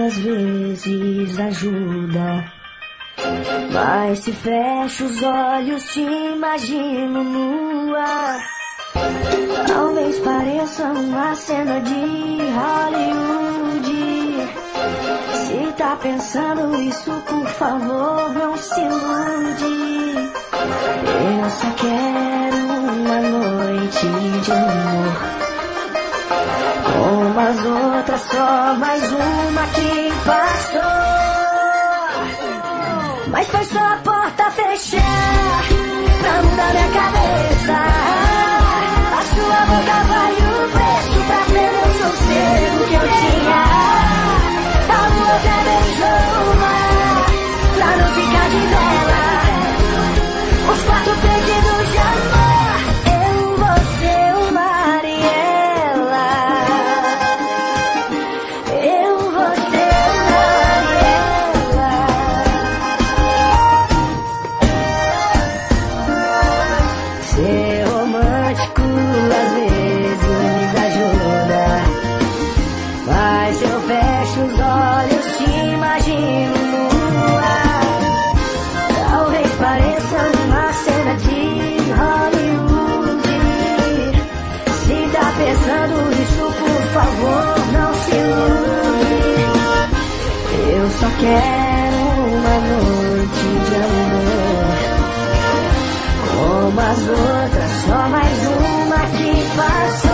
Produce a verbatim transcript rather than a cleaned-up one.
às vezes ajuda, mas se fecho os olhos te imagino nua. Talvez pareça uma cena de Hollywood. Se tá pensando isso, por favor, não se ilude. Eu só quero uma noite de amor, como as outras, só mais uma que passou. Mas foi só a porta fechar pra mudar minha cabeça. A sua boca vale o preço pra perder o sossego que eu tinha. A lua até beijou o mar pra não ficar de vela. Os quatro pedidos de amor, eu, você, o mar e ela. Eu, você, o mar e ela. Ser romântico às vezes ajuda, mas eu fecho os olhos, te imagino nua. Talvez pareça uma cena de Hollywood. Se tá pensando isso, por favor, não se ilude. Eu só quero uma noite de amor, como as outras, só mais uma que passou.